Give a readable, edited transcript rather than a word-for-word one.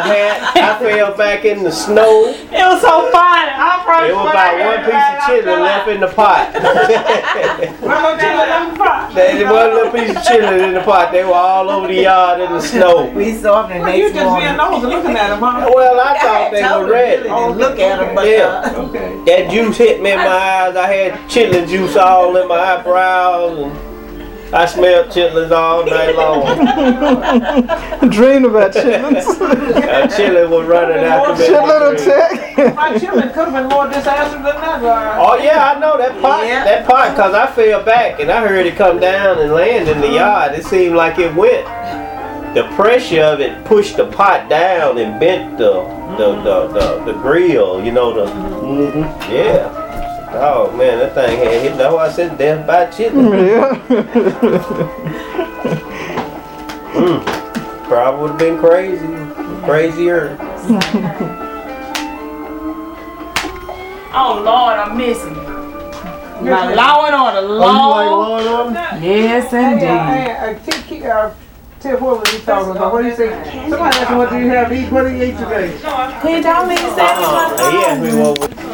I fell back in the snow. It was so funny. There was about one piece of chitlin left in the pot. There was a little piece of chitlin in the pot. They were all over the yard in the snow. We saw them the next morning. You just being nosy looking at them, huh? Well, I thought they were ready. Look at them, but yeah. That juice hit me in my eyes. I had chitlin juice all in my eyebrows, and I smelled chitlins all night long. Dreamed about chitlins. Chitlin was running after me. Chitlin attack. My children could have been more disastrous than that. Oh yeah, I know that pot. Yeah. That pot, cause I fell back and I heard it come down and land in the yard. It seemed like it went. The pressure of it pushed the pot down and bent the grill. You know the yeah. Oh man, that thing had hit. That's why I said death by chitlin. Yeah. Probably would have been crazier. Oh Lord, I'm missing. My law and order, Lord. Oh, you like Law and Order? Yes, indeed. Tell what was he talking about? What did he say? Somebody asked him what did you have to eat? What did he eat today? He told me he said He asked me what.